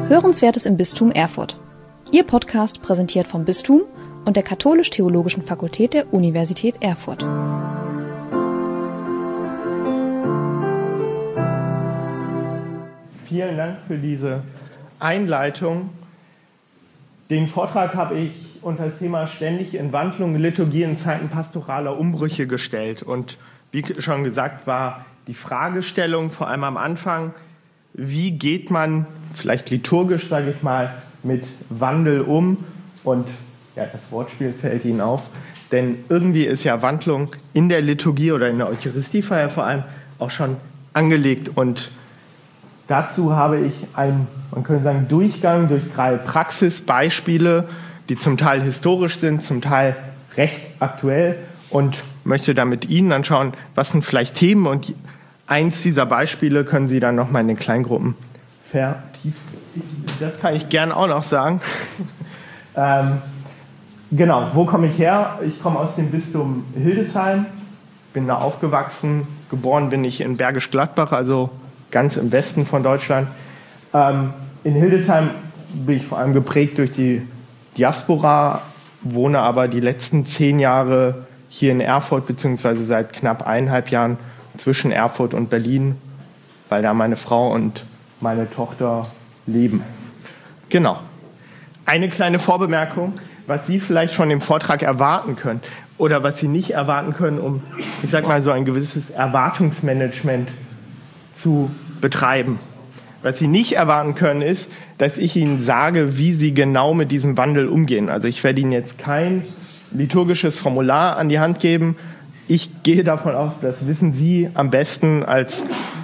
Hörenswertes im Bistum Erfurt. Ihr Podcast präsentiert vom Bistum und der Katholisch-Theologischen Fakultät der Universität Erfurt. Vielen Dank für diese Einleitung. Den Vortrag habe ich unter das Thema ständig in Wandlung, Liturgie in Zeiten pastoraler Umbrüche gestellt. Und wie schon gesagt, war die Fragestellung vor allem am Anfang, wie geht man vielleicht liturgisch, sage ich mal, mit Wandel um? Und ja, das Wortspiel fällt Ihnen auf, denn irgendwie ist ja Wandlung in der Liturgie oder in der Eucharistiefeier vor allem auch schon angelegt. Und dazu habe ich einen, man könnte sagen, Durchgang durch 3 Praxisbeispiele, die zum Teil historisch sind, zum Teil recht aktuell, und möchte dann mit Ihnen anschauen, was sind vielleicht Themen, und eins dieser Beispiele können Sie dann nochmal in den Kleingruppen vertiefen. Das kann ich gern auch noch sagen. Genau, wo komme ich her? Ich komme aus dem Bistum Hildesheim, bin da aufgewachsen, geboren bin ich in Bergisch Gladbach, also ganz im Westen von Deutschland. In Hildesheim bin ich vor allem geprägt durch die Diaspora, wohne aber die letzten 10 Jahre hier in Erfurt, beziehungsweise seit knapp 1,5 Jahren zwischen Erfurt und Berlin, weil da meine Frau und meine Tochter leben. Genau. Eine kleine Vorbemerkung, was Sie vielleicht von dem Vortrag erwarten können oder was Sie nicht erwarten können, um, ich sag mal, so ein gewisses Erwartungsmanagement zu betreiben. Was Sie nicht erwarten können, ist, dass ich Ihnen sage, wie Sie genau mit diesem Wandel umgehen. Also ich werde Ihnen jetzt kein liturgisches Formular an die Hand geben. Ich gehe davon aus, das wissen Sie am besten als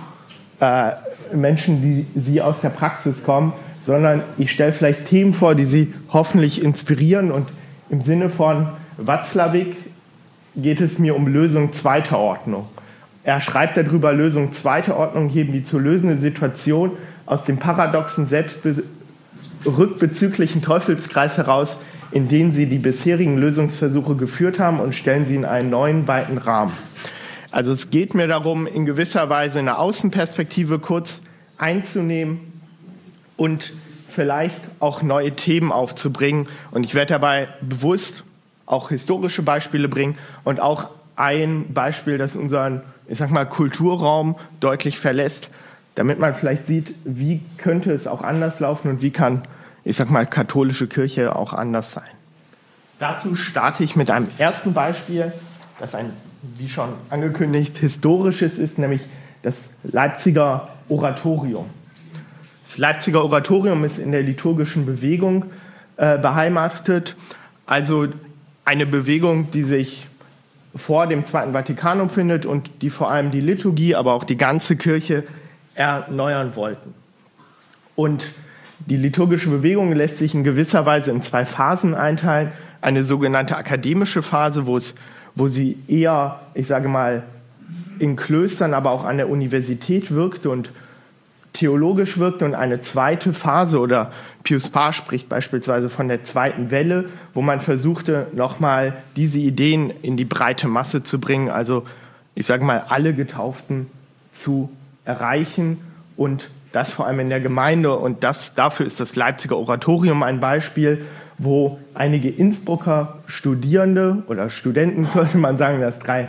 Menschen, die Sie aus der Praxis kommen, sondern ich stelle vielleicht Themen vor, die Sie hoffentlich inspirieren. Und im Sinne von Watzlawick geht es mir um Lösung zweiter Ordnung. Er schreibt darüber, Lösung zweiter Ordnung heben die zu lösende Situation aus dem paradoxen, selbstrückbezüglichen Teufelskreis heraus, in den sie die bisherigen Lösungsversuche geführt haben, und stellen sie in einen neuen, weiten Rahmen. Also es geht mir darum, in gewisser Weise eine Außenperspektive kurz einzunehmen und vielleicht auch neue Themen aufzubringen. Und ich werde dabei bewusst auch historische Beispiele bringen und auch ein Beispiel, das unseren, ich sag mal, Kulturraum deutlich verlässt, damit man vielleicht sieht, wie könnte es auch anders laufen und wie kann, ich sag mal, katholische Kirche auch anders sein. Dazu starte ich mit einem ersten Beispiel, das ein, wie schon angekündigt, historisches ist, nämlich das Leipziger Oratorium. Das Leipziger Oratorium ist in der liturgischen Bewegung beheimatet, also eine Bewegung, die sich vor dem Zweiten Vatikanum findet und die vor allem die Liturgie, aber auch die ganze Kirche erneuern wollten. Und die liturgische Bewegung lässt sich in gewisser Weise in 2 Phasen einteilen. Eine sogenannte akademische Phase, wo sie eher, ich sage mal, in Klöstern, aber auch an der Universität wirkte und theologisch wirkte, und eine zweite Phase, oder Pius Paar spricht beispielsweise von der zweiten Welle, wo man versuchte, nochmal diese Ideen in die breite Masse zu bringen, also ich sage mal, alle Getauften zu erreichen, und das vor allem in der Gemeinde. Und dafür ist das Leipziger Oratorium ein Beispiel, wo einige Innsbrucker Studierende oder Studenten, sollte man sagen, dass 3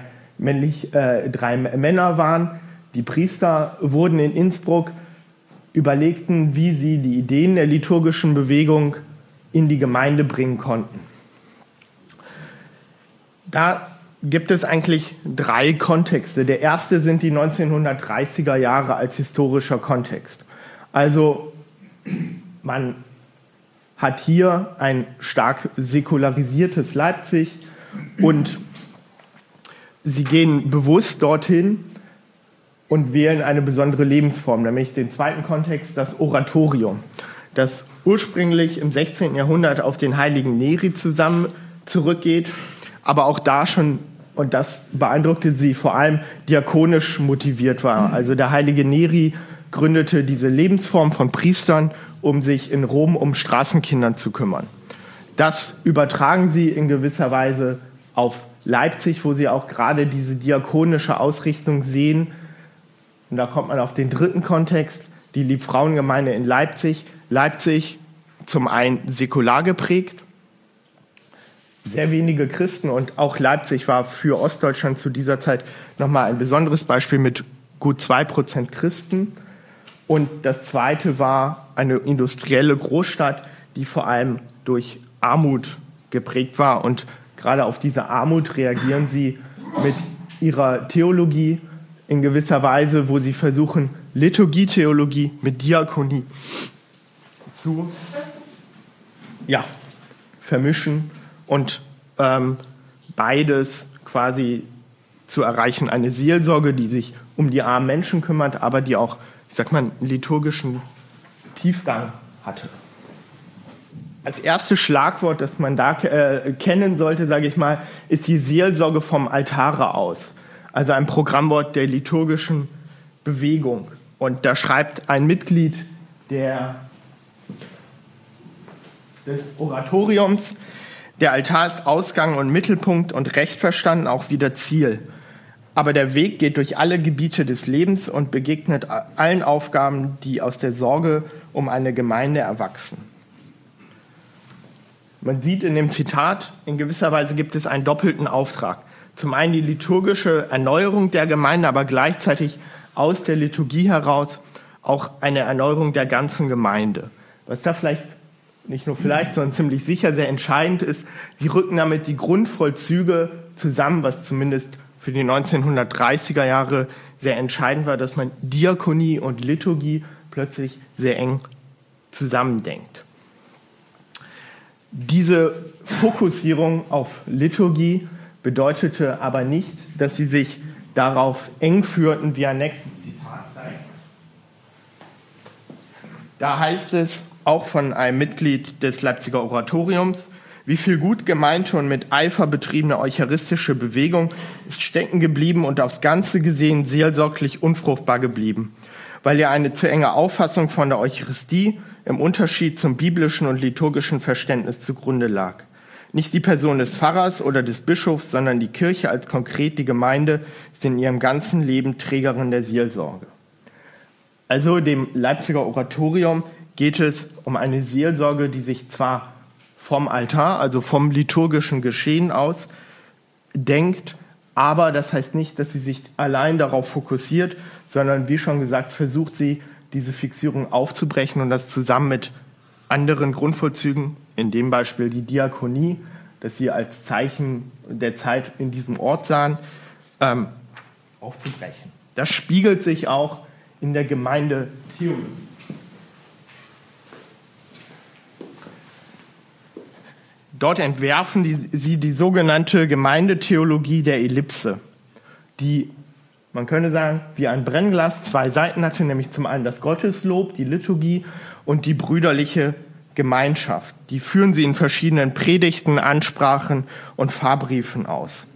Männer waren, die Priester wurden in Innsbruck, überlegten, wie sie die Ideen der liturgischen Bewegung in die Gemeinde bringen konnten. Da gibt es eigentlich 3 Kontexte. Der erste sind die 1930er Jahre als historischer Kontext. Also man hat hier ein stark säkularisiertes Leipzig, und sie gehen bewusst dorhin und wählen eine besondere Lebensform, nämlich den zweiten Kontext, das Oratorium, das ursprünglich im 16. Jahrhundert auf den heiligen Neri zurückgeht, aber auch da schon, und das beeindruckte sie, vor allem diakonisch motiviert war. Also der heilige Neri gründete diese Lebensform von Priestern, um sich in Rom um Straßenkindern zu kümmern. Das übertragen sie in gewisser Weise auf Leipzig, wo sie auch gerade diese diakonische Ausrichtung sehen. Und da kommt man auf den dritten Kontext, die Liebfrauengemeinde in Leipzig. Leipzig zum einen säkular geprägt, sehr wenige Christen, und auch Leipzig war für Ostdeutschland zu dieser Zeit nochmal ein besonderes Beispiel mit gut 2% Christen. Und das zweite war eine industrielle Großstadt, die vor allem durch Armut geprägt war. Und gerade auf diese Armut reagieren sie mit ihrer Theologie in gewisser Weise, wo sie versuchen, Liturgietheologie mit Diakonie zu vermischen und beides quasi zu erreichen. Eine Seelsorge, die sich um die armen Menschen kümmert, aber die auch, einen liturgischen Tiefgang hatte. Als erstes Schlagwort, das man da kennen sollte, ist die Seelsorge vom Altare aus. Also ein Programmwort der liturgischen Bewegung. Und da schreibt ein Mitglied des Oratoriums: Der Altar ist Ausgang und Mittelpunkt und recht verstanden auch wieder Ziel. Aber der Weg geht durch alle Gebiete des Lebens und begegnet allen Aufgaben, die aus der Sorge um eine Gemeinde erwachsen. Man sieht in dem Zitat, in gewisser Weise gibt es einen doppelten Auftrag. Zum einen die liturgische Erneuerung der Gemeinde, aber gleichzeitig aus der Liturgie heraus auch eine Erneuerung der ganzen Gemeinde. Was da vielleicht, nicht nur vielleicht, sondern ziemlich sicher sehr entscheidend ist, sie rücken damit die Grundvollzüge zusammen, was zumindest für die 1930er Jahre sehr entscheidend war, dass man Diakonie und Liturgie plötzlich sehr eng zusammendenkt. Diese Fokussierung auf Liturgie bedeutete aber nicht, dass sie sich darauf eng führten, wie ein nächstes Zitat zeigt. Da heißt es, auch von einem Mitglied des Leipziger Oratoriums: Wie viel gut gemeinte und mit Eifer betriebene eucharistische Bewegung ist stecken geblieben und aufs Ganze gesehen seelsorglich unfruchtbar geblieben, weil ihr eine zu enge Auffassung von der Eucharistie im Unterschied zum biblischen und liturgischen Verständnis zugrunde lag. Nicht die Person des Pfarrers oder des Bischofs, sondern die Kirche als konkret die Gemeinde ist in ihrem ganzen Leben Trägerin der Seelsorge. Also dem Leipziger Oratorium geht es um eine Seelsorge, die sich zwar vom Altar, also vom liturgischen Geschehen aus, denkt, aber das heißt nicht, dass sie sich allein darauf fokussiert, sondern wie schon gesagt, versucht sie, diese Fixierung aufzubrechen und das zusammen mit anderen Grundvollzügen, in dem Beispiel die Diakonie, das sie als Zeichen der Zeit in diesem Ort sahen, aufzubrechen. Das spiegelt sich auch in der Gemeindetheologie. Dort entwerfen sie die sogenannte Gemeindetheologie der Ellipse, die, man könnte sagen, wie ein Brennglas 2 Seiten hatte, nämlich zum einen das Gotteslob, die Liturgie und die brüderliche Gemeinschaft. Die führen sie in verschiedenen Predigten, Ansprachen und Pfarrbriefen aus.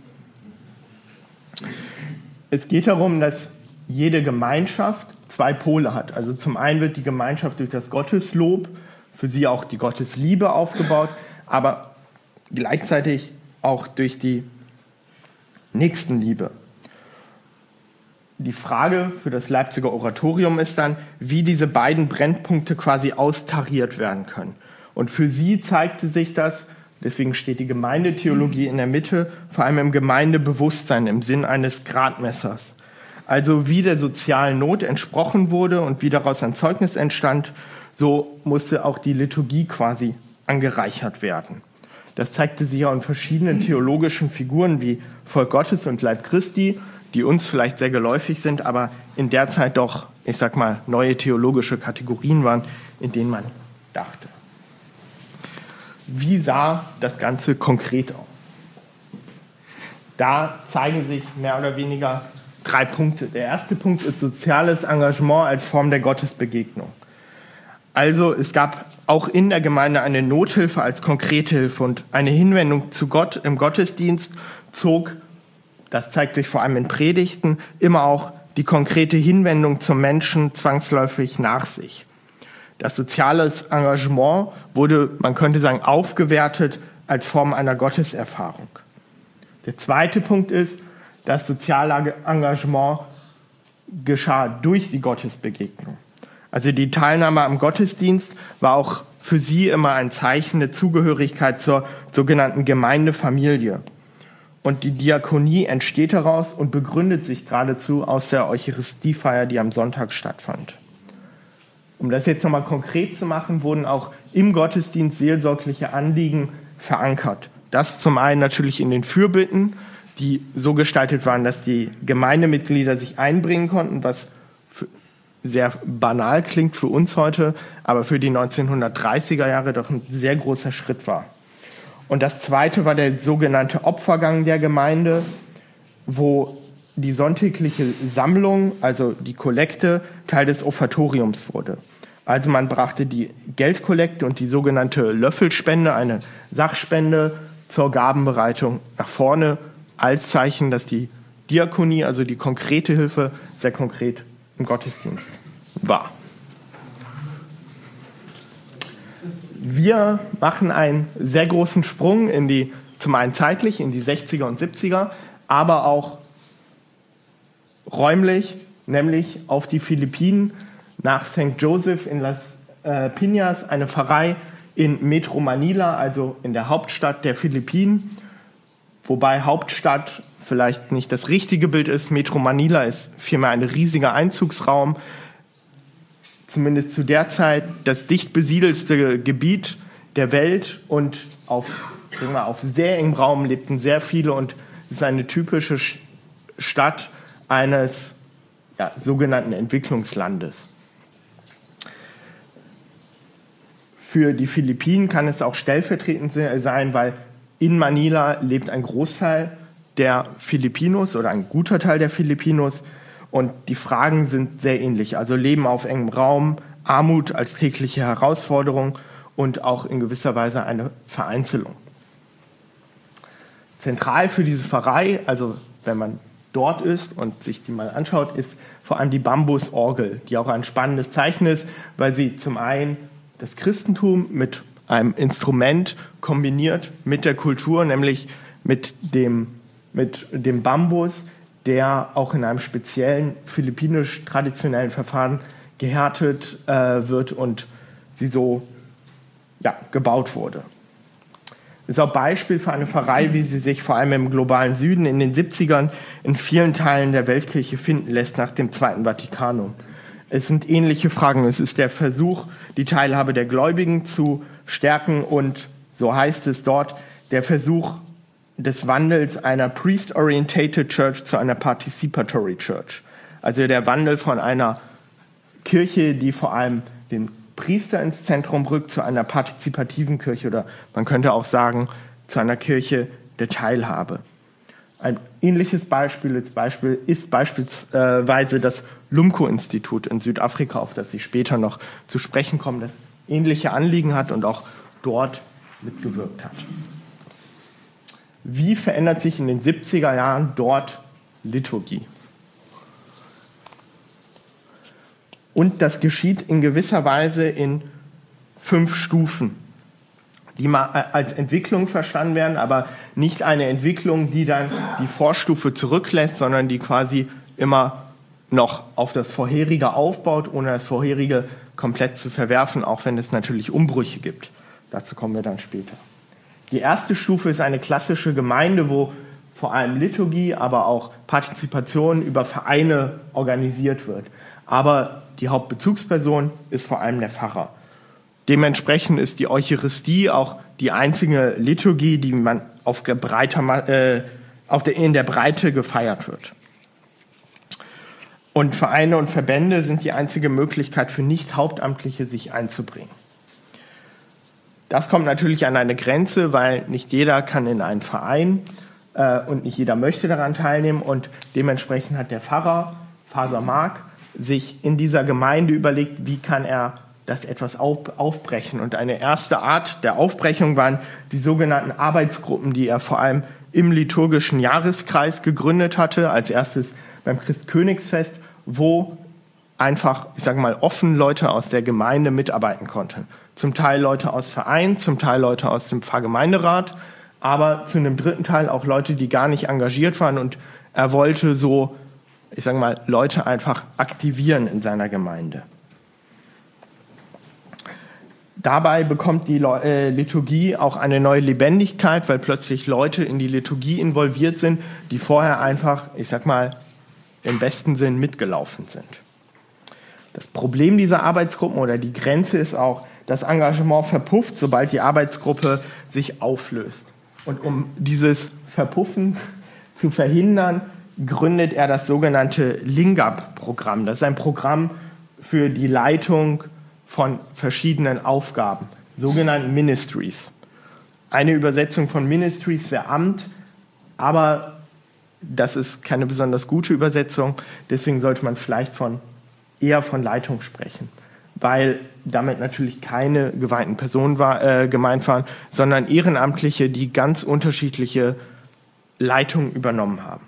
Es geht darum, dass jede Gemeinschaft 2 Pole hat. Also zum einen wird die Gemeinschaft durch das Gotteslob, für sie auch die Gottesliebe aufgebaut, aber gleichzeitig auch durch die Nächstenliebe. Die Frage für das Leipziger Oratorium ist dann, wie diese beiden Brennpunkte quasi austariert werden können. Und für sie zeigte sich das, deswegen steht die Gemeindetheologie in der Mitte, vor allem im Gemeindebewusstsein, im Sinn eines Gradmessers. Also wie der sozialen Not entsprochen wurde und wie daraus ein Zeugnis entstand, so musste auch die Liturgie quasi angereichert werden. Das zeigte sich ja in verschiedenen theologischen Figuren wie Volk Gottes und Leib Christi, die uns vielleicht sehr geläufig sind, aber in der Zeit doch, neue theologische Kategorien waren, in denen man dachte. Wie sah das Ganze konkret aus? Da zeigen sich mehr oder weniger 3 Punkte. Der erste Punkt ist soziales Engagement als Form der Gottesbegegnung. Also es gab auch in der Gemeinde eine Nothilfe als konkrete Hilfe und eine Hinwendung zu Gott im Gottesdienst zog, das zeigt sich vor allem in Predigten, immer auch die konkrete Hinwendung zum Menschen zwangsläufig nach sich. Das soziale Engagement wurde, man könnte sagen, aufgewertet als Form einer Gotteserfahrung. Der zweite Punkt ist, das soziale Engagement geschah durch die Gottesbegegnung. Also die Teilnahme am Gottesdienst war auch für sie immer ein Zeichen der Zugehörigkeit zur sogenannten Gemeindefamilie. Und die Diakonie entsteht daraus und begründet sich geradezu aus der Eucharistiefeier, die am Sonntag stattfand. Um das jetzt nochmal konkret zu machen, wurden auch im Gottesdienst seelsorgliche Anliegen verankert. Das zum einen natürlich in den Fürbitten, die so gestaltet waren, dass die Gemeindemitglieder sich einbringen konnten, was sehr banal klingt für uns heute, aber für die 1930er Jahre doch ein sehr großer Schritt war. Und das Zweite war der sogenannte Opfergang der Gemeinde, wo die sonntägliche Sammlung, also die Kollekte, Teil des Offertoriums wurde. Also man brachte die Geldkollekte und die sogenannte Löffelspende, eine Sachspende, zur Gabenbereitung nach vorne, als Zeichen, dass die Diakonie, also die konkrete Hilfe, sehr konkret im Gottesdienst war. Wir machen einen sehr großen Sprung zum einen zeitlich in die 60er und 70er, aber auch räumlich, nämlich auf die Philippinen, nach St. Joseph in Las Piñas, eine Pfarrei in Metro Manila, also in der Hauptstadt der Philippinen. Wobei Hauptstadt vielleicht nicht das richtige Bild ist. Metro Manila ist vielmehr ein riesiger Einzugsraum. Zumindest zu der Zeit das dicht besiedelste Gebiet der Welt und auf sehr engem Raum lebten sehr viele und es ist eine typische Stadt eines sogenannten Entwicklungslandes. Für die Philippinen kann es auch stellvertretend sein, weil in Manila lebt ein Großteil der Filipinos oder ein guter Teil der Filipinos und die Fragen sind sehr ähnlich. Also Leben auf engem Raum, Armut als tägliche Herausforderung und auch in gewisser Weise eine Vereinzelung. Zentral für diese Pfarrei, also wenn man dort ist und sich die mal anschaut, ist vor allem die Bambusorgel, die auch ein spannendes Zeichen ist, weil sie zum einen das Christentum mit einem Instrument kombiniert mit der Kultur, nämlich mit dem Bambus, der auch in einem speziellen philippinisch-traditionellen Verfahren gehärtet wird und sie so gebaut wurde. Das ist auch Beispiel für eine Pfarrei, wie sie sich vor allem im globalen Süden in den 70ern in vielen Teilen der Weltkirche finden lässt nach dem Zweiten Vatikanum. Es sind ähnliche Fragen. Es ist der Versuch, die Teilhabe der Gläubigen zu stärken und, so heißt es dort, der Versuch des Wandels einer Priest-Orientated Church zu einer Participatory Church. Also der Wandel von einer Kirche, die vor allem den Priester ins Zentrum rückt, zu einer partizipativen Kirche oder man könnte auch sagen, zu einer Kirche der Teilhabe. Ein ähnliches Beispiel ist beispielsweise das Lumko-Institut in Südafrika, auf das Sie später noch zu sprechen kommen, das ähnliche Anliegen hat und auch dort mitgewirkt hat. Wie verändert sich in den 70er Jahren dort Liturgie? Und das geschieht in gewisser Weise in 5 Stufen, die mal als Entwicklung verstanden werden, aber nicht eine Entwicklung, die dann die Vorstufe zurücklässt, sondern die quasi immer noch auf das Vorherige aufbaut, ohne das Vorherige komplett zu verwerfen, auch wenn es natürlich Umbrüche gibt. Dazu kommen wir dann später. Die erste Stufe ist eine klassische Gemeinde, wo vor allem Liturgie, aber auch Partizipation über Vereine organisiert wird. Aber die Hauptbezugsperson ist vor allem der Pfarrer. Dementsprechend ist die Eucharistie auch die einzige Liturgie, die man in der Breite gefeiert wird. Und Vereine und Verbände sind die einzige Möglichkeit für Nicht-Hauptamtliche, sich einzubringen. Das kommt natürlich an eine Grenze, weil nicht jeder kann in einen Verein und nicht jeder möchte daran teilnehmen. Und dementsprechend hat der Pfarrer, Faser Mark, sich in dieser Gemeinde überlegt, wie kann er das etwas aufbrechen. Und eine erste Art der Aufbrechung waren die sogenannten Arbeitsgruppen, die er vor allem im liturgischen Jahreskreis gegründet hatte. Als erstes beim Christkönigsfest, wo einfach, offen Leute aus der Gemeinde mitarbeiten konnten. Zum Teil Leute aus Vereinen, zum Teil Leute aus dem Pfarrgemeinderat, aber zu einem dritten Teil auch Leute, die gar nicht engagiert waren. Und er wollte so, Leute einfach aktivieren in seiner Gemeinde. Dabei bekommt die Liturgie auch eine neue Lebendigkeit, weil plötzlich Leute in die Liturgie involviert sind, die vorher einfach, ich sag mal, im besten Sinn mitgelaufen sind. Das Problem dieser Arbeitsgruppen oder die Grenze ist auch, das Engagement verpufft, sobald die Arbeitsgruppe sich auflöst. Und um dieses Verpuffen zu verhindern, gründet er das sogenannte Lingab-Programm. Das ist ein Programm für die Leitung von verschiedenen Aufgaben, sogenannten Ministries. Eine Übersetzung von Ministries wäre Amt, aber das ist keine besonders gute Übersetzung, deswegen sollte man vielleicht eher von Leitung sprechen, weil damit natürlich keine geweihten Personen gemeint waren, sondern Ehrenamtliche, die ganz unterschiedliche Leitungen übernommen haben.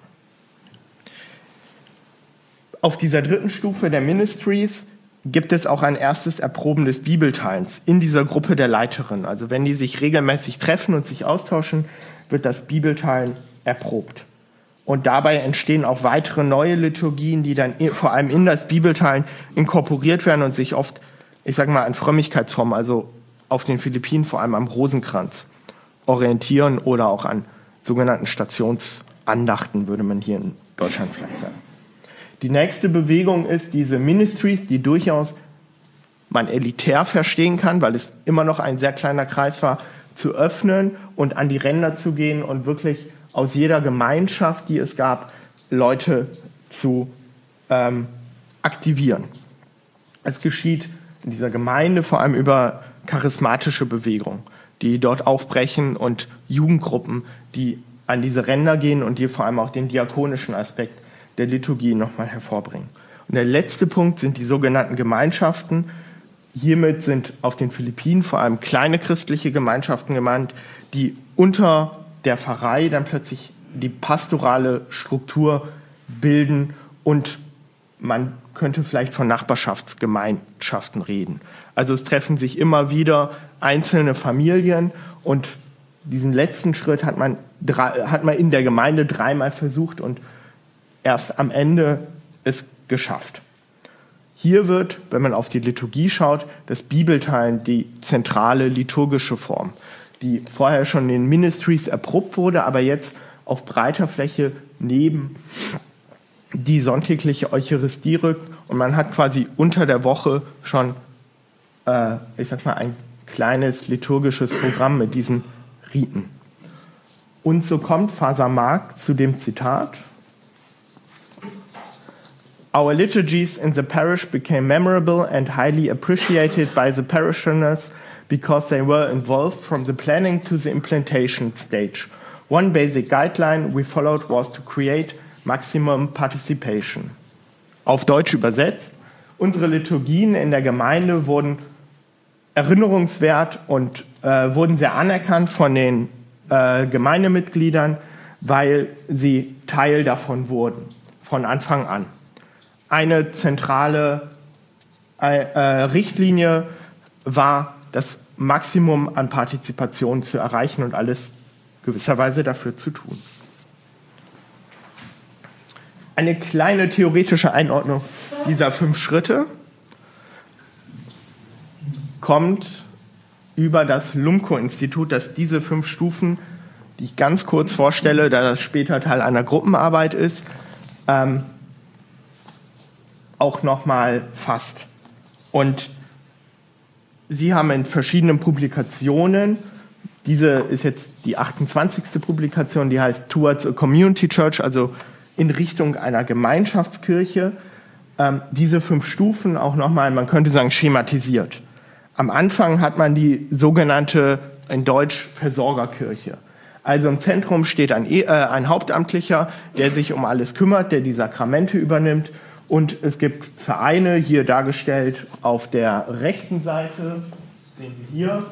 Auf dieser dritten Stufe der Ministries gibt es auch ein erstes Erproben des Bibelteilens in dieser Gruppe der Leiterinnen. Also wenn die sich regelmäßig treffen und sich austauschen, wird das Bibelteilen erprobt. Und dabei entstehen auch weitere neue Liturgien, die dann vor allem in das Bibelteilen inkorporiert werden und sich oft, ich sage mal, an Frömmigkeitsformen, also auf den Philippinen vor allem am Rosenkranz orientieren oder auch an sogenannten Stationsandachten, würde man hier in Deutschland vielleicht sagen. Die nächste Bewegung ist diese Ministries, die durchaus man elitär verstehen kann, weil es immer noch ein sehr kleiner Kreis war, zu öffnen und an die Ränder zu gehen und wirklich aus jeder Gemeinschaft, die es gab, Leute zu aktivieren. Es geschieht in dieser Gemeinde vor allem über charismatische Bewegungen, die dort aufbrechen und Jugendgruppen, die an diese Ränder gehen und die vor allem auch den diakonischen Aspekt der Liturgie nochmal hervorbringen. Und der letzte Punkt sind die sogenannten Gemeinschaften. Hiermit sind auf den Philippinen vor allem kleine christliche Gemeinschaften gemeint, die unter der Pfarrei dann plötzlich die pastorale Struktur bilden und man könnte vielleicht von Nachbarschaftsgemeinschaften reden. Also es treffen sich immer wieder einzelne Familien und diesen letzten Schritt hat man in der Gemeinde dreimal versucht und erst am Ende es geschafft. Hier wird, wenn man auf die Liturgie schaut, das Bibelteilen die zentrale liturgische Form, die vorher schon in den Ministries erprobt wurde, aber jetzt auf breiter Fläche neben die sonntägliche Eucharistie rückt und man hat quasi unter der Woche schon, ein kleines liturgisches Programm mit diesen Riten. Und so kommt Faser Mark zu dem Zitat: Our liturgies in the parish became memorable and highly appreciated by the parishioners because they were involved from the planning to the implementation stage. One basic guideline we followed was to create maximum participation. Auf Deutsch übersetzt: Unsere Liturgien in der Gemeinde wurden erinnerungswert und wurden sehr anerkannt von den Gemeindemitgliedern, weil sie Teil davon wurden, von Anfang an. Eine zentrale Richtlinie war, das Maximum an Partizipation zu erreichen und alles gewisserweise dafür zu tun. Eine kleine theoretische Einordnung dieser 5 Schritte kommt über das Lumko-Institut, das diese 5 Stufen, die ich ganz kurz vorstelle, da das später Teil einer Gruppenarbeit ist, auch nochmal fasst. Und Sie haben in verschiedenen Publikationen, diese ist jetzt die 28. Publikation, die heißt Towards a Community Church, also in Richtung einer Gemeinschaftskirche, diese 5 Stufen auch nochmal, man könnte sagen, schematisiert. Am Anfang hat man die sogenannte, in Deutsch, Versorgerkirche. Also im Zentrum steht ein Hauptamtlicher, der sich um alles kümmert, der die Sakramente übernimmt. Und es gibt Vereine, hier dargestellt auf der rechten Seite, sehen Sie hier,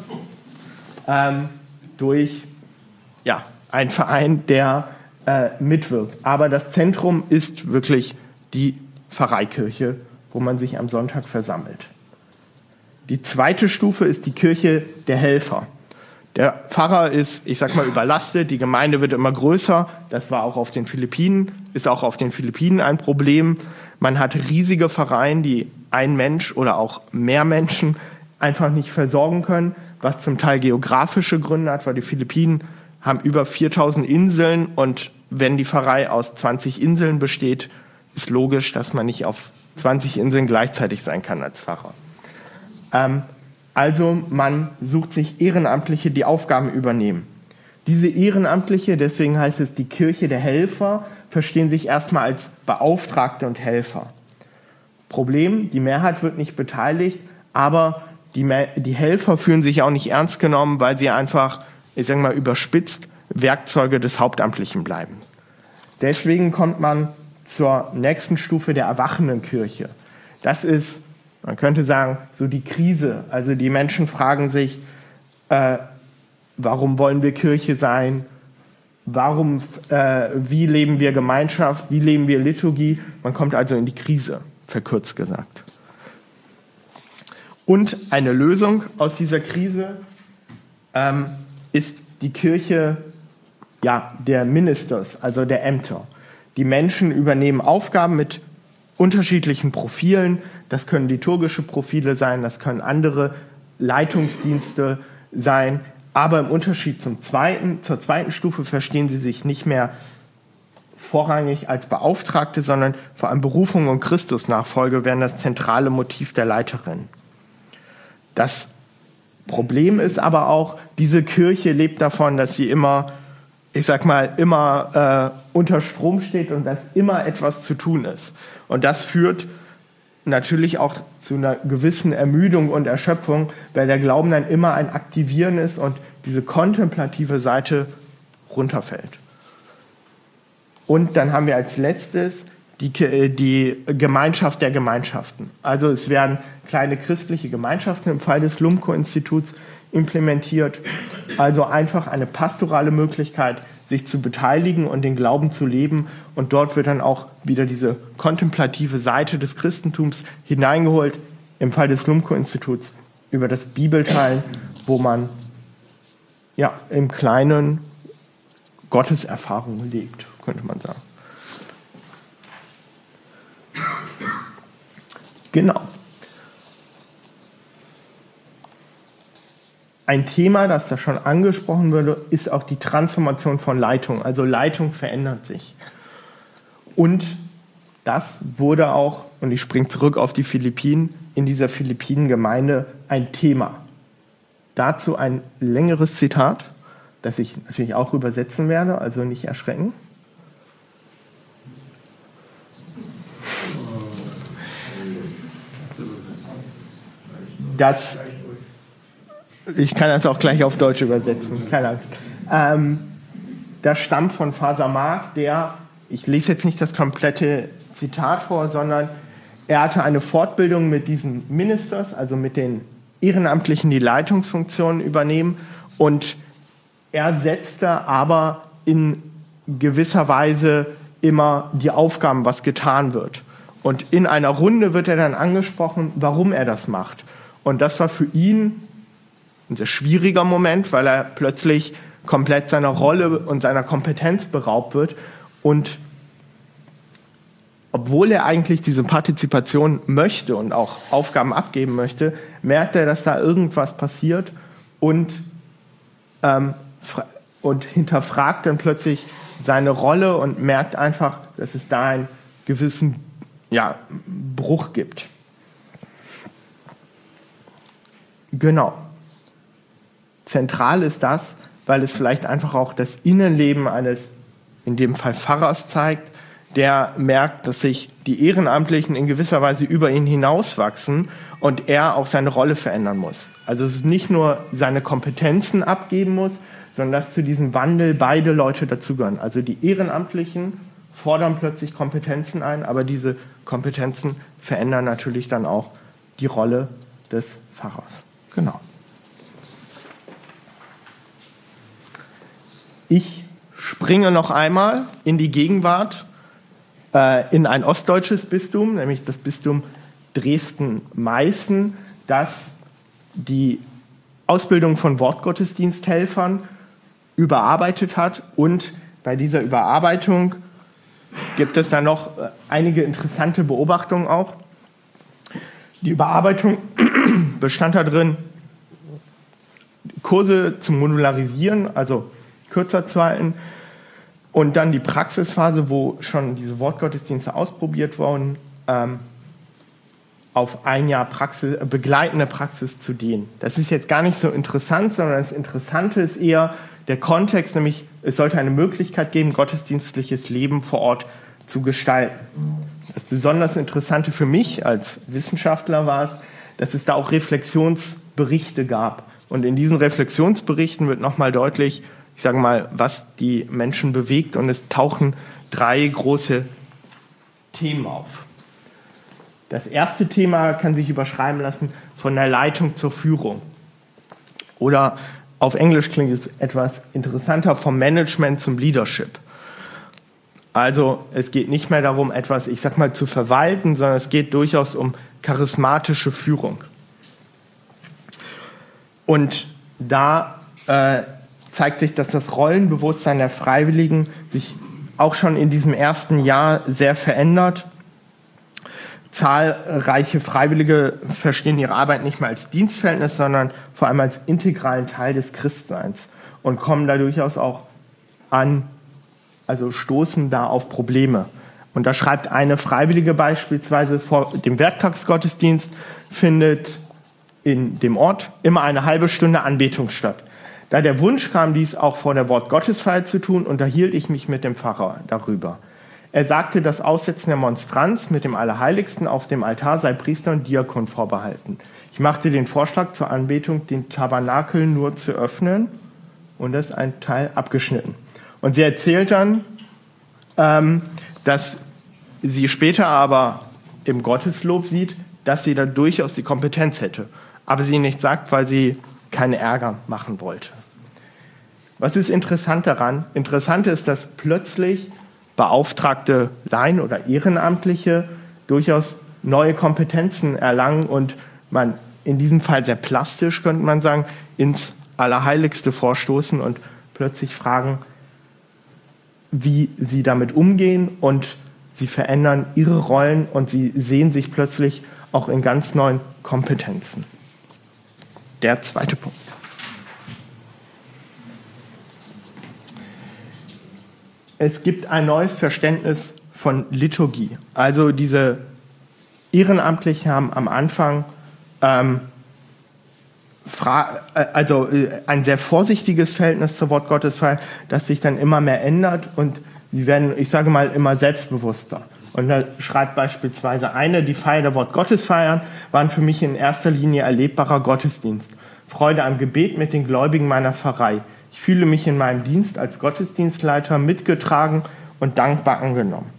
durch einen Verein, der mitwirkt. Aber das Zentrum ist wirklich die Pfarreikirche, wo man sich am Sonntag versammelt. Die zweite Stufe ist die Kirche der Helfer. Der Pfarrer ist, überlastet, die Gemeinde wird immer größer. Das war auch auf den Philippinen, ist auch auf den Philippinen ein Problem. Man hat riesige Pfarreien, die ein Mensch oder auch mehr Menschen einfach nicht versorgen können, was zum Teil geografische Gründe hat, weil die Philippinen haben über 4000 Inseln und wenn die Pfarrei aus 20 Inseln besteht, ist logisch, dass man nicht auf 20 Inseln gleichzeitig sein kann als Pfarrer. Also man sucht sich Ehrenamtliche, die Aufgaben übernehmen. Diese Ehrenamtliche, deswegen heißt es die Kirche der Helfer, verstehen sich erstmal als Beauftragte und Helfer. Problem, die Mehrheit wird nicht beteiligt, aber die Helfer fühlen sich auch nicht ernst genommen, weil sie einfach, ich sage mal überspitzt, Werkzeuge des Hauptamtlichen bleiben. Deswegen kommt man zur nächsten Stufe der erwachenden Kirche. Das ist, man könnte sagen, so die Krise. Also die Menschen fragen sich, warum wollen wir Kirche sein? Wie leben wir Gemeinschaft? Wie leben wir Liturgie? Man kommt also in die Krise, verkürzt gesagt. Und eine Lösung aus dieser Krise ist die Kirche der Ministers, also der Ämter. Die Menschen übernehmen Aufgaben mit unterschiedlichen Profilen. Das können liturgische Profile sein, das können andere Leitungsdienste sein. Aber im Unterschied zur zweiten Stufe verstehen sie sich nicht mehr vorrangig als Beauftragte, sondern vor allem Berufung und Christusnachfolge werden das zentrale Motiv der Leiterin. Das Problem ist aber auch, diese Kirche lebt davon, dass sie immer unter Strom steht und dass immer etwas zu tun ist. Und das führt natürlich auch zu einer gewissen Ermüdung und Erschöpfung, weil der Glauben dann immer ein Aktivieren ist und diese kontemplative Seite runterfällt. Und dann haben wir als letztes die Gemeinschaft der Gemeinschaften. Also es werden kleine christliche Gemeinschaften im Fall des Lumko-Instituts implementiert. Also einfach eine pastorale Möglichkeit, sich zu beteiligen und den Glauben zu leben. Und dort wird dann auch wieder diese kontemplative Seite des Christentums hineingeholt, im Fall des Lumko-Instituts, über das Bibelteilen, wo man im Kleinen Gotteserfahrung lebt, könnte man sagen. Genau. Ein Thema, das da schon angesprochen wurde, ist auch die Transformation von Leitung. Also Leitung verändert sich. Und das wurde auch, und ich springe zurück auf die Philippinen, in dieser Philippinen-Gemeinde ein Thema. Dazu ein längeres Zitat, das ich natürlich auch übersetzen werde, also nicht erschrecken. Ich kann das auch gleich auf Deutsch übersetzen, keine Angst. Das stammt von Father Mark, ich lese jetzt nicht das komplette Zitat vor, sondern er hatte eine Fortbildung mit diesen Ministers, also mit den Ehrenamtlichen, die Leitungsfunktionen übernehmen. Und er setzte aber in gewisser Weise immer die Aufgaben, was getan wird. Und in einer Runde wird er dann angesprochen, warum er das macht. Und das war für ihn ein sehr schwieriger Moment, weil er plötzlich komplett seiner Rolle und seiner Kompetenz beraubt wird. Und obwohl er eigentlich diese Partizipation möchte und auch Aufgaben abgeben möchte, merkt er, dass da irgendwas passiert und hinterfragt dann plötzlich seine Rolle und merkt einfach, dass es da einen gewissen Bruch gibt. Genau. Zentral ist das, weil es vielleicht einfach auch das Innenleben eines, in dem Fall Pfarrers, zeigt, der merkt, dass sich die Ehrenamtlichen in gewisser Weise über ihn hinauswachsen und er auch seine Rolle verändern muss. Also es ist nicht nur seine Kompetenzen abgeben muss, sondern dass zu diesem Wandel beide Leute dazugehören. Also die Ehrenamtlichen fordern plötzlich Kompetenzen ein, aber diese Kompetenzen verändern natürlich dann auch die Rolle des Pfarrers. Genau. Ich springe noch einmal in die Gegenwart, in ein ostdeutsches Bistum, nämlich das Bistum Dresden-Meißen, das die Ausbildung von Wortgottesdiensthelfern überarbeitet hat. Und bei dieser Überarbeitung gibt es dann noch einige interessante Beobachtungen auch. Die Überarbeitung bestand da drin, Kurse zu modularisieren, also kürzer zu halten, und dann die Praxisphase, wo schon diese Wortgottesdienste ausprobiert wurden, auf ein Jahr begleitende Praxis zu dehnen. Das ist jetzt gar nicht so interessant, sondern das Interessante ist eher der Kontext, nämlich es sollte eine Möglichkeit geben, gottesdienstliches Leben vor Ort zu gestalten. Das besonders Interessante für mich als Wissenschaftler war es, dass es da auch Reflexionsberichte gab. Und in diesen Reflexionsberichten wird nochmal deutlich, ich sage mal, was die Menschen bewegt. Und es tauchen 3 große Themen auf. Das erste Thema kann sich überschreiben lassen von der Leitung zur Führung. Oder auf Englisch klingt es etwas interessanter, vom Management zum Leadership. Also es geht nicht mehr darum, etwas, ich sag mal, zu verwalten, sondern es geht durchaus um charismatische Führung. Und da zeigt sich, dass das Rollenbewusstsein der Freiwilligen sich auch schon in diesem ersten Jahr sehr verändert. Zahlreiche Freiwillige verstehen ihre Arbeit nicht mehr als Dienstverhältnis, sondern vor allem als integralen Teil des Christseins und kommen da durchaus auch an, also stoßen da auf Probleme. Und da schreibt eine Freiwillige beispielsweise, vor dem Werktagsgottesdienst findet in dem Ort immer eine halbe Stunde Anbetung statt. Da der Wunsch kam, dies auch vor der Wortgottesfeier zu tun, unterhielt ich mich mit dem Pfarrer darüber. Er sagte, das Aussetzen der Monstranz mit dem Allerheiligsten auf dem Altar sei Priester und Diakon vorbehalten. Ich machte den Vorschlag zur Anbetung, den Tabernakel nur zu öffnen, und das ist ein Teil abgeschnitten. Und sie erzählt dann, dass sie später aber im Gotteslob sieht, dass sie da durchaus die Kompetenz hätte, aber sie nicht sagt, weil sie keinen Ärger machen wollte. Was ist interessant daran? Interessant ist, dass plötzlich beauftragte Laien oder Ehrenamtliche durchaus neue Kompetenzen erlangen und man in diesem Fall sehr plastisch, könnte man sagen, ins Allerheiligste vorstoßen und plötzlich fragen, wie sie damit umgehen, und sie verändern ihre Rollen und sie sehen sich plötzlich auch in ganz neuen Kompetenzen. Der zweite Punkt. Es gibt ein neues Verständnis von Liturgie. Also diese Ehrenamtlichen haben am Anfang ein sehr vorsichtiges Verhältnis zur Wortgottesfeier, das sich dann immer mehr ändert, und sie werden, ich sage mal, immer selbstbewusster. Und da schreibt beispielsweise eine, die Feier der Wortgottesfeiern waren für mich in erster Linie erlebbarer Gottesdienst. Freude am Gebet mit den Gläubigen meiner Pfarrei. Ich fühle mich in meinem Dienst als Gottesdienstleiter mitgetragen und dankbar angenommen.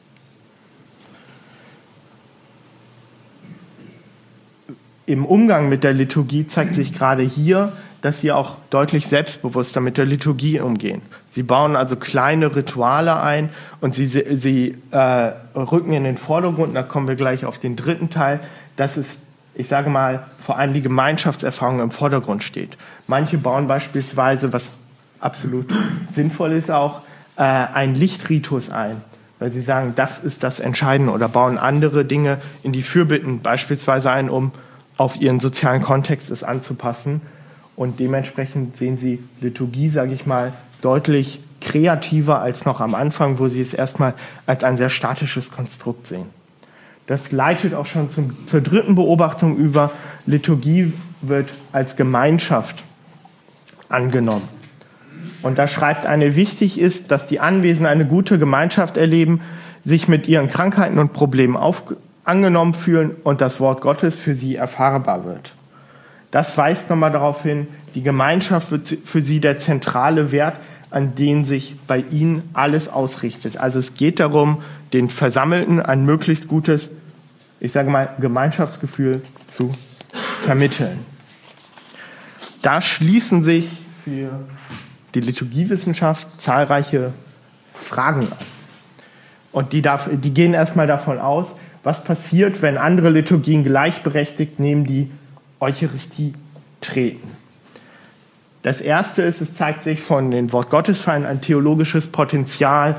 Im Umgang mit der Liturgie zeigt sich gerade hier, dass sie auch deutlich selbstbewusster mit der Liturgie umgehen. Sie bauen also kleine Rituale ein und sie rücken in den Vordergrund, da kommen wir gleich auf den dritten Teil, dass es, ich sage mal, vor allem die Gemeinschaftserfahrung im Vordergrund steht. Manche bauen beispielsweise, was absolut sinnvoll ist auch, einen Lichtritus ein, weil sie sagen, das ist das Entscheidende, oder bauen andere Dinge in die Fürbitten beispielsweise ein, um auf ihren sozialen Kontext es anzupassen. Und dementsprechend sehen sie Liturgie, sage ich mal, deutlich kreativer als noch am Anfang, wo sie es erstmal als ein sehr statisches Konstrukt sehen. Das leitet auch schon zur dritten Beobachtung über. Liturgie wird als Gemeinschaft angenommen. Und da schreibt eine, wichtig ist, dass die Anwesenden eine gute Gemeinschaft erleben, sich mit ihren Krankheiten und Problemen angenommen fühlen und das Wort Gottes für sie erfahrbar wird. Das weist nochmal darauf hin, die Gemeinschaft wird für sie der zentrale Wert, an den sich bei ihnen alles ausrichtet. Also es geht darum, den Versammelten ein möglichst gutes, ich sage mal, Gemeinschaftsgefühl zu vermitteln. Da schließen sich für die Liturgiewissenschaft zahlreiche Fragen an. Und die gehen erstmal davon aus, was passiert, wenn andere Liturgien gleichberechtigt neben die Eucharistie treten. Das erste ist, es zeigt sich von den Wortgottesfeiern ein theologisches Potenzial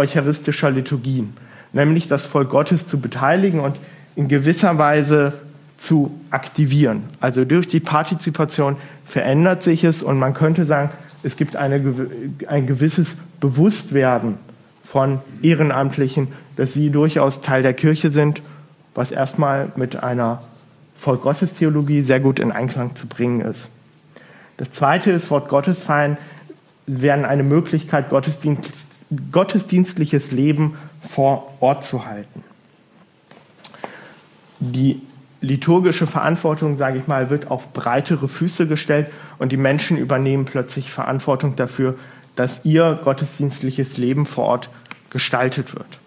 nicht-eucharistischer Liturgien, nämlich das Volk Gottes zu beteiligen und in gewisser Weise zu aktivieren. Also durch die Partizipation verändert sich es und man könnte sagen, es gibt ein gewisses Bewusstwerden von Ehrenamtlichen, dass sie durchaus Teil der Kirche sind, was erstmal mit einer Volk-Gottes-Theologie sehr gut in Einklang zu bringen ist. Das Zweite ist, Wort Gottes feiern werden eine Möglichkeit, gottesdienstliches Leben vor Ort zu halten. Die liturgische Verantwortung, sage ich mal, wird auf breitere Füße gestellt und die Menschen übernehmen plötzlich Verantwortung dafür, dass ihr gottesdienstliches Leben vor Ort gestaltet wird.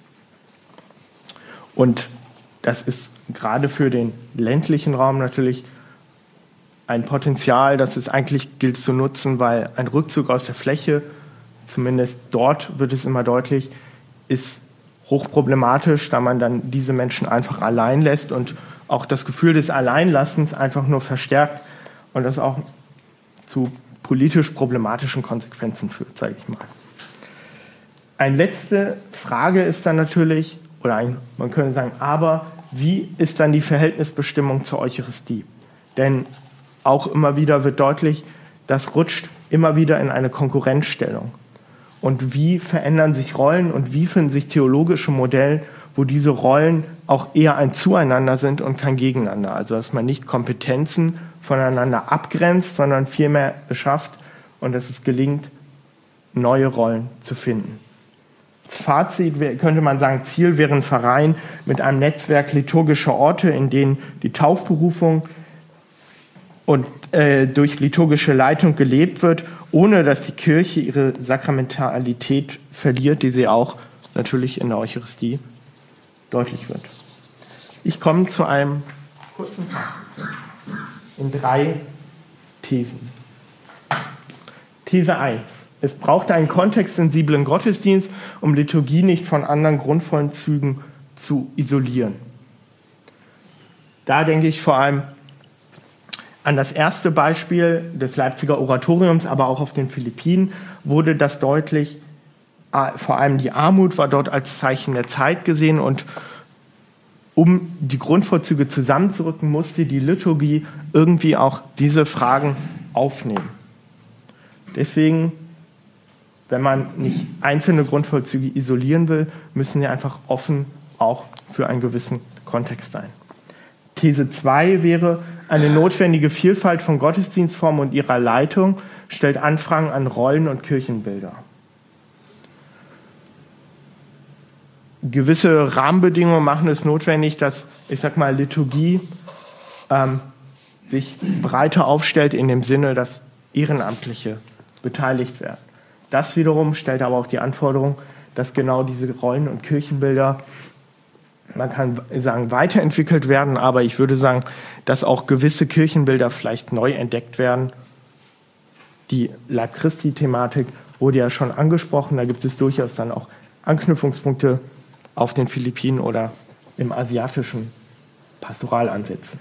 Und das ist gerade für den ländlichen Raum natürlich ein Potenzial, das es eigentlich gilt zu nutzen, weil ein Rückzug aus der Fläche, zumindest dort wird es immer deutlich, ist hochproblematisch, da man dann diese Menschen einfach allein lässt und auch das Gefühl des Alleinlassens einfach nur verstärkt und das auch zu politisch problematischen Konsequenzen führt, sage ich mal. Eine letzte Frage ist dann natürlich, man könnte sagen, aber wie ist dann die Verhältnisbestimmung zur Eucharistie? Denn auch immer wieder wird deutlich, das rutscht immer wieder in eine Konkurrenzstellung. Und wie verändern sich Rollen und wie finden sich theologische Modelle, wo diese Rollen auch eher ein Zueinander sind und kein Gegeneinander. Also dass man nicht Kompetenzen voneinander abgrenzt, sondern vielmehr es schafft und dass es gelingt, neue Rollen zu finden. Als Fazit könnte man sagen, Ziel wäre ein Verein mit einem Netzwerk liturgischer Orte, in denen die Taufberufung und durch liturgische Leitung gelebt wird, ohne dass die Kirche ihre Sakramentalität verliert, die sie auch natürlich in der Eucharistie deutlich wird. Ich komme zu einem kurzen Fazit in 3 Thesen. These 1. Es braucht einen kontextsensiblen Gottesdienst, um Liturgie nicht von anderen grundvollen Zügen zu isolieren. Da denke ich vor allem an das erste Beispiel des Leipziger Oratoriums, aber auch auf den Philippinen wurde das deutlich. Vor allem die Armut war dort als Zeichen der Zeit gesehen und um die Grundvorzüge zusammenzurücken, musste die Liturgie irgendwie auch diese Fragen aufnehmen. Deswegen, wenn man nicht einzelne Grundvollzüge isolieren will, müssen sie einfach offen auch für einen gewissen Kontext sein. These 2 wäre, eine notwendige Vielfalt von Gottesdienstformen und ihrer Leitung stellt Anfragen an Rollen und Kirchenbilder. Gewisse Rahmenbedingungen machen es notwendig, dass, Liturgie sich breiter aufstellt in dem Sinne, dass Ehrenamtliche beteiligt werden. Das wiederum stellt aber auch die Anforderung, dass genau diese Rollen und Kirchenbilder, man kann sagen, weiterentwickelt werden, aber ich würde sagen, dass auch gewisse Kirchenbilder vielleicht neu entdeckt werden. Die Leib Christi-Thematik wurde ja schon angesprochen, da gibt es durchaus dann auch Anknüpfungspunkte auf den Philippinen oder im asiatischen Pastoralansätzen.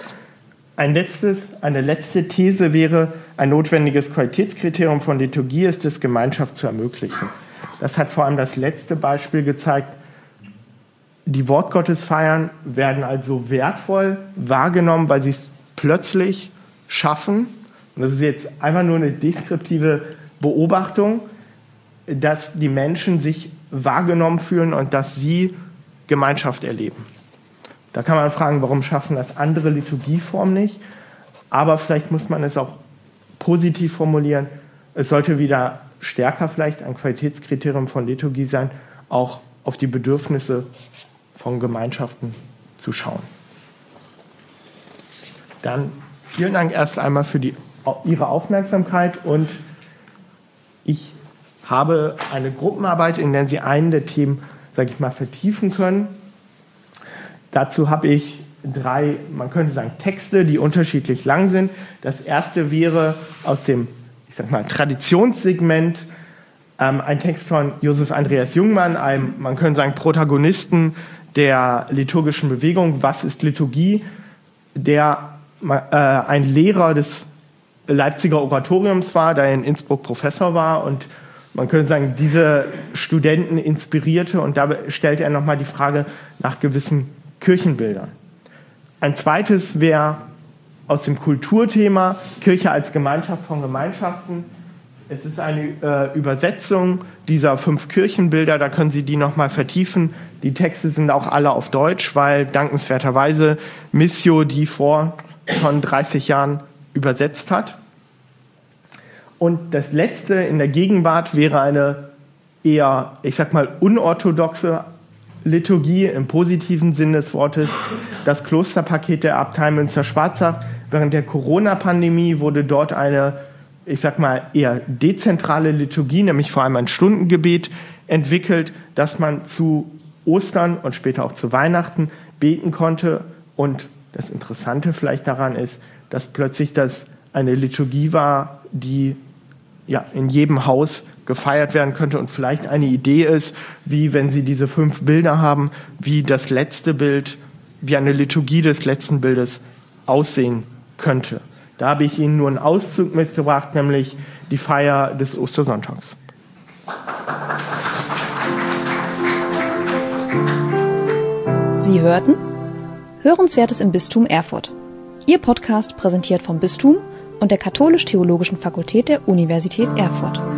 Eine letzte These wäre, ein notwendiges Qualitätskriterium von Liturgie ist es, Gemeinschaft zu ermöglichen. Das hat vor allem das letzte Beispiel gezeigt. Die Wortgottesfeiern werden also wertvoll wahrgenommen, weil sie es plötzlich schaffen, und das ist jetzt einfach nur eine deskriptive Beobachtung, dass die Menschen sich wahrgenommen fühlen und dass sie Gemeinschaft erleben. Da kann man fragen, warum schaffen das andere Liturgieformen nicht? Aber vielleicht muss man es auch positiv formulieren. Es sollte wieder stärker vielleicht ein Qualitätskriterium von Liturgie sein, auch auf die Bedürfnisse von Gemeinschaften zu schauen. Dann vielen Dank erst einmal für Ihre Aufmerksamkeit und ich habe eine Gruppenarbeit, in der Sie einen der Themen, vertiefen können. Dazu habe ich 3, man könnte sagen, Texte, die unterschiedlich lang sind. Das erste wäre aus dem, Traditionssegment, ein Text von Josef Andreas Jungmann, einem, man könnte sagen, Protagonisten der liturgischen Bewegung. Was ist Liturgie? Der ein Lehrer des Leipziger Oratoriums war, der in Innsbruck Professor war und man könnte sagen, diese Studenten inspirierte und da stellte er nochmal die Frage nach gewissen Kirchenbildern. Ein zweites wäre aus dem Kulturthema Kirche als Gemeinschaft von Gemeinschaften. Es ist eine Übersetzung dieser 5 Kirchenbilder, da können Sie die nochmal vertiefen. Die Texte sind auch alle auf Deutsch, weil dankenswerterweise Missio die vor schon 30 Jahren übersetzt hat. Und das letzte in der Gegenwart wäre eine eher, ich sag mal, unorthodoxe Liturgie im positiven Sinn des Wortes. Das Klosterpaket der Abtei Münster-Schwarzach. Während der Corona-Pandemie wurde dort eine, ich sag mal, eher dezentrale Liturgie, nämlich vor allem ein Stundengebet entwickelt, dass man zu Ostern und später auch zu Weihnachten beten konnte. Und das Interessante vielleicht daran ist, dass plötzlich das eine Liturgie war, die ja in jedem Haus gefeiert werden könnte und vielleicht eine Idee ist, wie, wenn Sie diese 5 Bilder haben, wie das letzte Bild, wie eine Liturgie des letzten Bildes aussehen könnte. Da habe ich Ihnen nur einen Auszug mitgebracht, nämlich die Feier des Ostersonntags. Sie hörten Hörenswertes im Bistum Erfurt. Ihr Podcast präsentiert vom Bistum und der Katholisch-Theologischen Fakultät der Universität Erfurt.